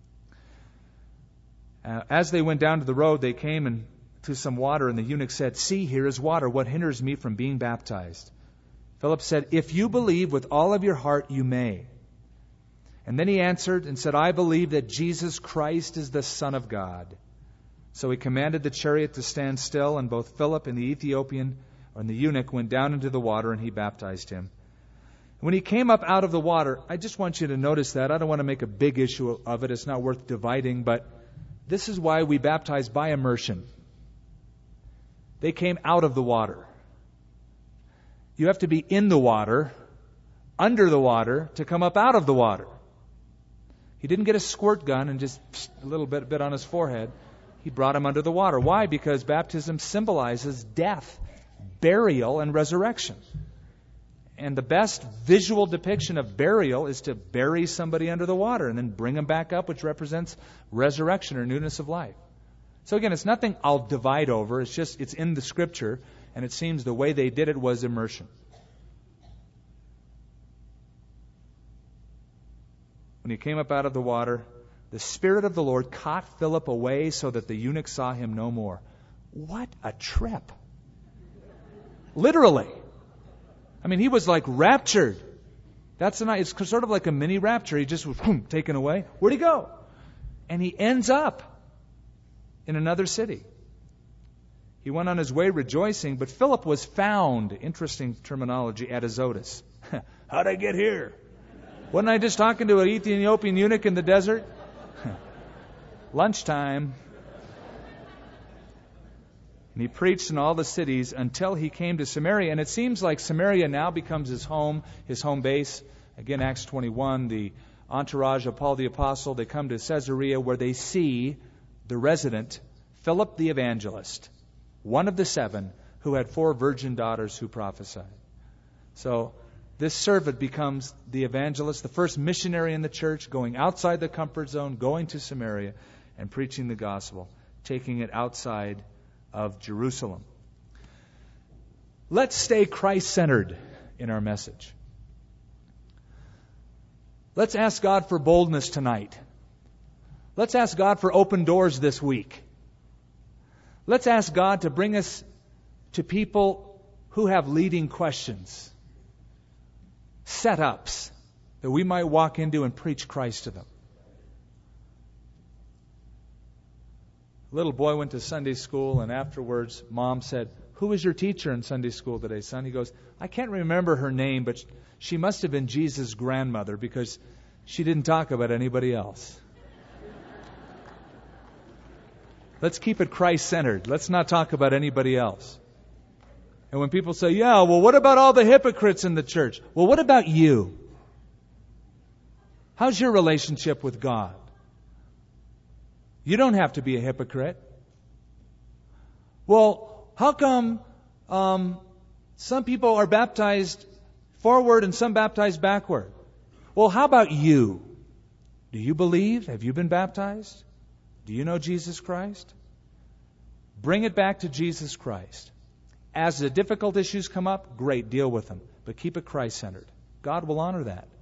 As they went down to the road, they came to some water, and the eunuch said, see, here is water. What hinders me from being baptized? Philip said, if you believe with all of your heart, you may. And then he answered and said, I believe that Jesus Christ is the Son of God. So he commanded the chariot to stand still, and both Philip and the Ethiopian, and the eunuch, went down into the water, and he baptized him. When he came up out of the water, I just want you to notice that. I don't want to make a big issue of it. It's not worth dividing, but this is why we baptize by immersion. They came out of the water. You have to be in the water, under the water, to come up out of the water. He didn't get a squirt gun and just a little bit on his forehead. He brought him under the water. Why? Because baptism symbolizes death, burial, and resurrection. And the best visual depiction of burial is to bury somebody under the water and then bring them back up, which represents resurrection or newness of life. So again, it's nothing I'll divide over. It's just, it's in the Scripture, and it seems the way they did it was immersion. When he came up out of the water, the Spirit of the Lord caught Philip away so that the eunuch saw him no more. What a trip. Literally. I mean, he was like raptured. It's sort of like a mini rapture. He just was taken away. Where'd he go? And he ends up in another city. He went on his way rejoicing, but Philip was found, interesting terminology, at Azotus. How'd I get here? Wasn't I just talking to an Ethiopian eunuch in the desert? Lunchtime. And he preached in all the cities until he came to Samaria. And it seems like Samaria now becomes his home base. Again, Acts 21, the entourage of Paul the Apostle, they come to Caesarea where they see the resident, Philip the evangelist, one of the 7 who had 4 virgin daughters who prophesied. So this servant becomes the evangelist, the first missionary in the church, going outside the comfort zone, going to Samaria and preaching the gospel, taking it outside of Jerusalem. Let's stay Christ-centered in our message. Let's ask God for boldness tonight. Let's ask God for open doors this week. Let's ask God to bring us to people who have leading questions, setups that we might walk into and preach Christ to them. A little boy went to Sunday school, and afterwards, Mom said, "Who was your teacher in Sunday school today, son?" He goes, "I can't remember her name, but she must have been Jesus' grandmother because she didn't talk about anybody else." Let's keep it Christ-centered. Let's not talk about anybody else. And when people say, yeah, well, what about all the hypocrites in the church? Well, what about you? How's your relationship with God? You don't have to be a hypocrite. Well, how come some people are baptized forward and some baptized backward? Well, how about you? Do you believe? Have you been baptized? Do you know Jesus Christ? Bring it back to Jesus Christ. As the difficult issues come up, great, deal with them. But keep it Christ-centered. God will honor that.